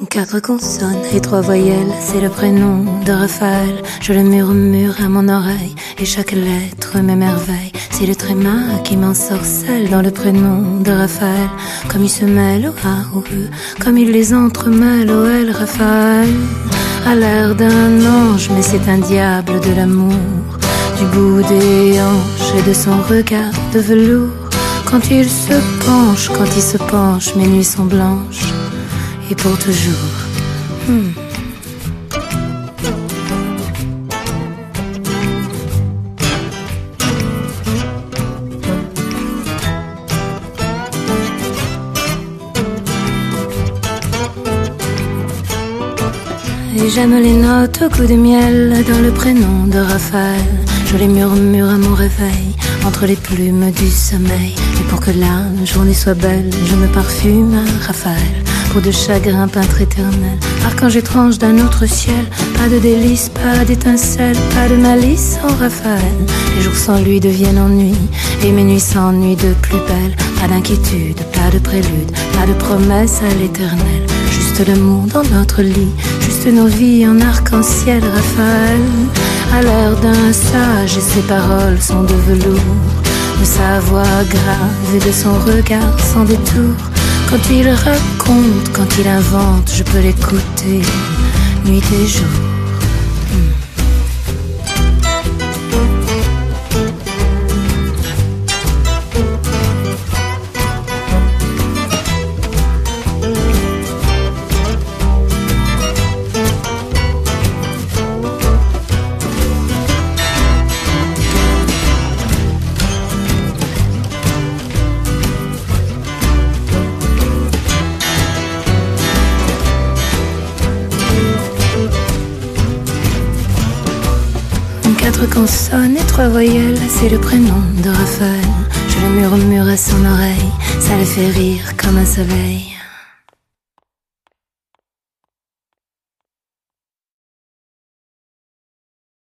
Quatre consonnes et trois voyelles, c'est le prénom de Raphaël. Je le murmure à mon oreille et chaque lettre m'émerveille. C'est le tréma qui m'ensorcelle dans le prénom de Raphaël. Comme il se mêle au A, au E, comme il les entremêle au L. Raphaël a l'air d'un ange, mais c'est un diable de l'amour. Du bout des hanches et de son regard de velours. Quand il se penche, mes nuits sont blanches. Et pour toujours. Et j'aime les notes au coup de miel dans le prénom de Raphaël. Je les murmure à mon réveil entre les plumes du sommeil. Et pour que la journée soit belle, je me parfume à Raphaël. Peau de chagrin, peintre éternel, archange étrange d'un autre ciel. Pas de délices, pas d'étincelles, pas de malice en Raphaël. Les jours sans lui deviennent ennui, et mes nuits s'ennuient de plus belle. Pas d'inquiétude, pas de prélude, pas de promesse à l'éternel. Juste l'amour dans notre lit, juste nos vies en arc-en-ciel. Raphaël a l'air d'un sage et ses paroles sont de velours. De sa voix grave et de son regard sans détour. Quand il raconte, quand il invente, je peux l'écouter nuit et jour. Quatre consonnes et trois voyelles, c'est le prénom de Raphaël. Je le murmure à son oreille, ça le fait rire comme un soleil.